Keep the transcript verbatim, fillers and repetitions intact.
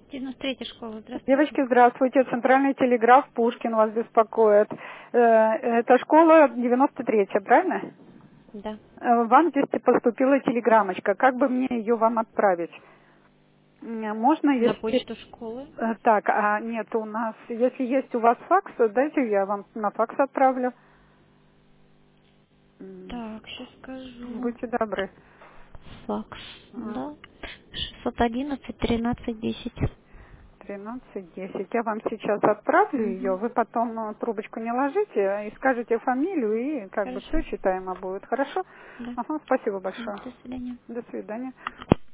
девяносто третья школа, здравствуйте. Девочки, здравствуйте. Центральный телеграф Пушкин вас беспокоит. Э, Это школа девяносто третья, правильно? Да. Э, Вам здесь поступила телеграммочка. Как бы мне ее вам отправить? М, Можно, На если... почту школы. э, Так, а нет, у нас... Если есть у вас факс, дайте я вам на факс отправлю. М, Так, сейчас скажу. Будьте добры. Факс, А, да. шестьсот одиннадцать тринадцать десять. тринадцать десять. Я вам сейчас отправлю ее. Угу. Вы потом э, трубочку не ложите и скажете фамилию, и как бы все Хорошо. считаемо будет. Хорошо? Да. Ага, спасибо Всё, большое. до свидания. До свидания.